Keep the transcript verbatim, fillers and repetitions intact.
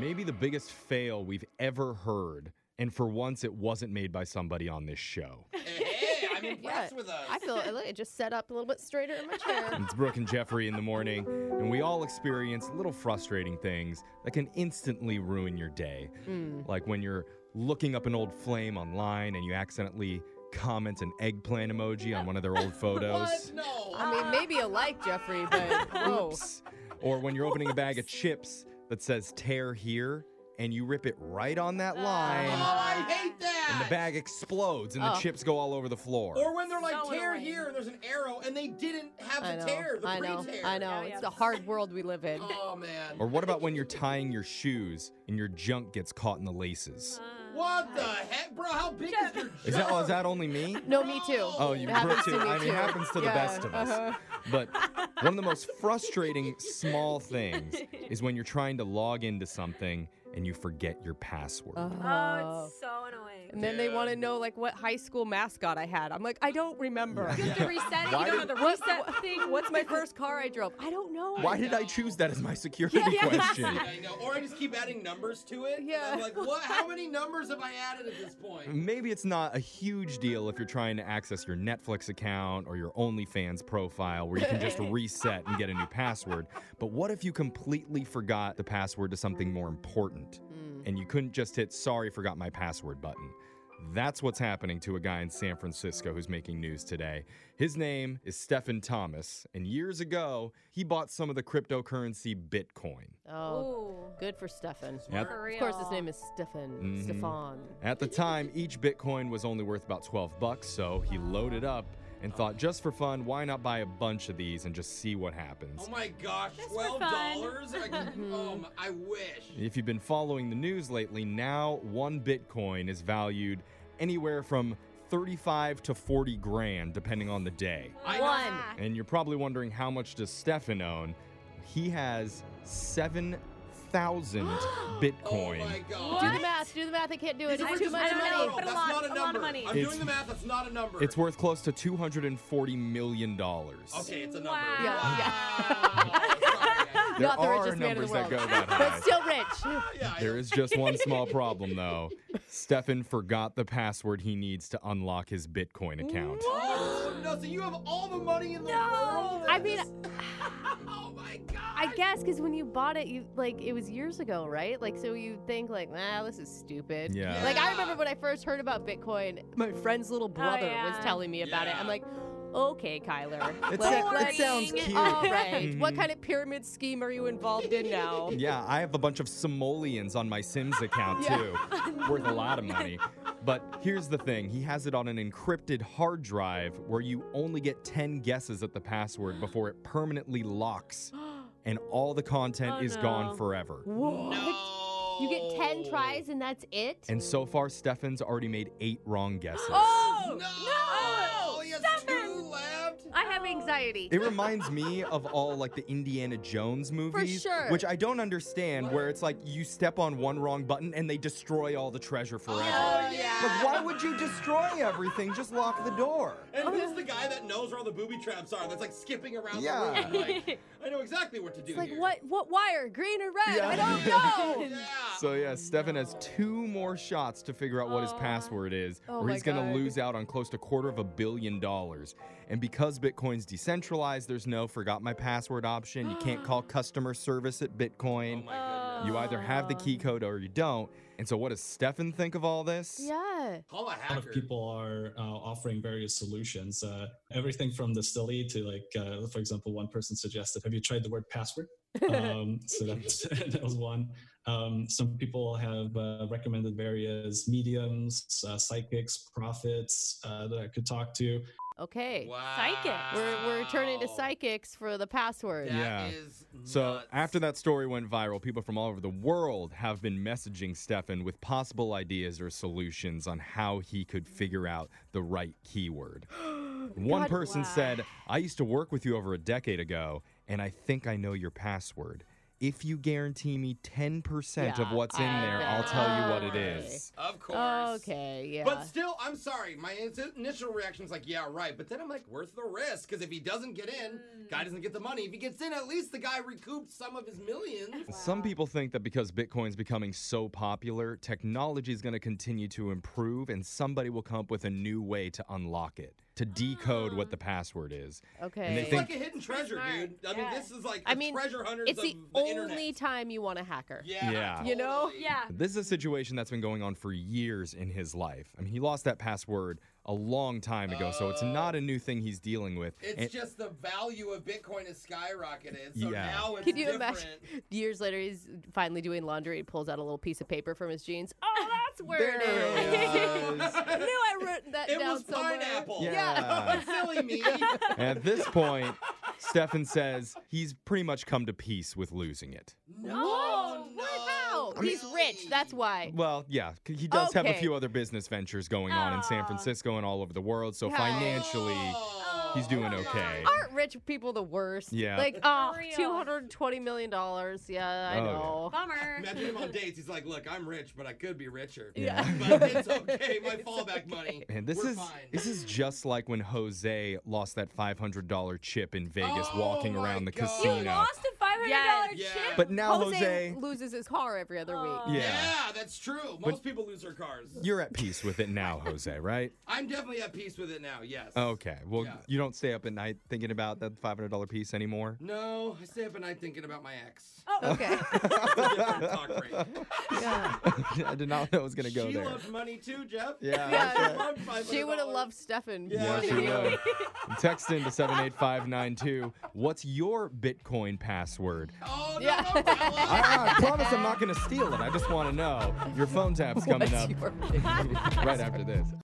Maybe the biggest fail we've ever heard. And for once, it wasn't made by somebody on this show. Hey, I'm impressed Yeah, with us. I feel look, it just set up a little bit straighter in my chair. It's Brooke and Jeffrey in the morning, and we all experience little frustrating things that can instantly ruin your day. Mm. Like when you're looking up an old flame online and you accidentally comment an eggplant emoji on one of their old photos. What? No. I mean, maybe a like, Jeffrey, but whoa. Oops. Or when you're opening a bag of chips that says tear here, and you rip it right on that line, Oh, I hate that. and the bag explodes, and the Oh. chips go all over the floor. Or when they're like, So tear annoying. here, and there's an arrow, and they didn't have I the know, tear, the I know, pre-tear. I know. Yeah, It's yeah. the hard world we live in. Oh, man. Or what about when you're tying your shoes and your junk gets caught in the laces? What the heck? Bro, how big is your Is that, oh, is jug? that only me? No, me too. Oh, you It happens Brooke to too. me I mean, it too. happens to the Yeah, best of us. uh-huh. But one of the most frustrating small things is when you're trying to log into something and you forget your password. Oh, Oh. it's so annoying. And then they want to know like what high school mascot I had. I'm like, I don't remember. You have to reset it. Why You don't did- know the reset thing. What's my first car I drove? I don't know. Why did I choose that as my security Yeah. question? I know. Or I just keep adding numbers to it. Yeah. I'm like, what? How many numbers have I added at this point? Maybe it's not a huge deal if you're trying to access your Netflix account or your OnlyFans profile where you can just reset and get a new password. But what if you completely forgot the password to something more important and you couldn't just hit sorry, forgot my password button? That's what's happening to a guy in San Francisco who's making news today. His name is Stephen Thomas, and years ago, he bought some of the cryptocurrency Bitcoin. Oh, Ooh. good for Stefan. Yep. For Of course, his real. name is Stefan. Mhm. Stefan. At the time, each Bitcoin was only worth about twelve bucks, so he loaded up and thought, just for fun, why not buy a bunch of these and just see what happens? Oh my gosh, Just for twelve fun. dollars? I can, oh, my- I wish. If you've been following the news lately, now one Bitcoin is valued anywhere from thirty-five to forty grand, depending on the day. I know. One. And you're probably wondering, how much does Stefan own? He has seven thousand Bitcoin. Oh my Do god. the math. Do the math. I can't do it. These are It's just too much I don't money. know, No, but a that's lot- not a a lot number. of money. I'm It's- doing the math, that's not a number. It's worth close to two hundred forty million dollars. Okay, it's a number. Wow. Yeah, Wow. Sorry, I- There Not the are richest man in the numbers that world. go that high. But still rich. yeah, I There is just one small problem, though. Stefan forgot the password he needs to unlock his Bitcoin account. Oh, no, so you have all the money in the No. world? I mean, oh my god. I guess because when you bought it, you like it was years ago, right? Like, so you think like, nah, this is stupid. Yeah. Like, I Yeah. remember when I first heard about Bitcoin, my friend's little brother yeah. was telling me about it. Yeah. I'm like, okay, Kyler. It, Let- sa- let's- it sounds cute. All right. What Mhm. kind of pyramid scheme are you involved in now? Yeah, I have a bunch of simoleons on my Sims account, Yeah. too. Worth a lot of money. But here's the thing. He has it on an encrypted hard drive where you only get ten guesses at the password before it permanently locks. And all the content Oh, is no. gone forever. What? No. You get ten tries and that's it? And so far, Stefan's already made eight wrong guesses. Oh! No! He has Stefan! two left? I have anxiety. It reminds me of all like the Indiana Jones movies, sure. which I don't understand, where it's like you step on one wrong button and they destroy all the treasure forever. Oh, yeah. Like, why would you destroy everything? Just lock the door. And who's the guy that knows where all the booby traps are that's like skipping around Yeah. the room? Like, I know exactly what to do It's like, here. what what wire? Green or red? Yeah. I don't know. Yeah. So yeah, Stefan has two more shots to figure out what his Aw. password is, Oh or my he's gonna God. lose out on close to quarter of a billion dollars. And because Bitcoin's decentralized, there's no forgot my password option. You can't call customer service at Bitcoin. Oh my goodness. You either have the key code or you don't. And so what does Stefan think of all this? Yeah. Call a A lot hacker. of people are uh, offering various solutions. Uh, everything from the silly to like, uh, for example, one person suggested, "Have you tried the word password?" um, so that's, that was one. Um, some people have uh, recommended various mediums, uh, psychics, prophets uh, that I could talk to. Okay. Wow. Psychic. We're we're turning to psychics for the password. That Yeah. is So nuts. after that story went viral, people from all over the world have been messaging Stefan with possible ideas or solutions on how he could figure out the right keyword. One God, person wow. said, "I used to work with you over a decade ago, and I think I know your password. if you guarantee me ten percent of Yeah, what's in I there, I'll bet. tell you what it Okay. is. Of course. Okay, yeah. But still, I'm sorry. My in- initial reaction is like, yeah, right. But then I'm like, worth the risk. Because if he doesn't get in, guy doesn't get the money. If he gets in, at least the guy recouped some of his millions. Some people think that because Bitcoin's becoming so popular, technology is going to continue to improve and somebody will come up with a new way to unlock it, to decode what the password is. okay. and they It's think- like a hidden treasure, smart. dude. I mean, Yeah. this is like I a mean, treasure hunters it's of the, the, only internet. time you want a hacker. Yeah. Yeah. You know? totally. Yeah. This is a situation that's been going on for years in his life. I mean, he lost that password a long time ago, so it's not a new thing he's dealing with. It's And- just the value of Bitcoin has skyrocketed. So Yeah. now it's Can you different. imagine? Years later, he's finally doing laundry. He pulls out a little piece of paper from his jeans. Oh, that's where it There is. it is. I knew I wrote that It down was somewhere. pineapple. Yeah. Silly me. At this point, Stefan says he's pretty much come to peace with losing it. No, Oh, no. what? How? He's rich. That's why. Well, yeah, c- he does have a Okay. few other business ventures going on in San Aw. Francisco and all over the world, so Yeah. financially, Oh, he's doing come okay. on. Aren't rich people the worst? Yeah. Like, oh, real. two hundred twenty million dollars. Yeah, I Oh, yeah. know. Bummer. Imagine him on dates. He's like, "Look, I'm rich, but I could be richer. Yeah. But it's okay. My fallback money. And this We're is fine." this is just like when Jose lost that five hundred dollar chip in Vegas Oh walking my around the God. casino. You lost a five hundred dollar Yeah. chip? But now Jose, Jose, loses his car every other week. Oh. yeah, Yeah, that's true. Most people lose their cars. you're at peace with it now, Jose, right? I'm definitely at peace with it now. Yes. Okay. Well, Yeah. you don't stay up at night thinking about that five hundred dollar piece anymore? No, I stay up at night thinking about my ex. Oh, Okay. Different talk rate. Yeah. I did not know it was going to go she there. loved money too, Jeff. Yeah. Yeah. She loved five hundred dollars. She would have loved Stefan. Yeah, more Yeah, than she you. would. Text into seven eight five nine two. What's your Bitcoin password? Oh, no, Yeah. don't tell us. I, I promise I'm not going to steal it. I just want to know. Your phone tap's coming What's up your right after this.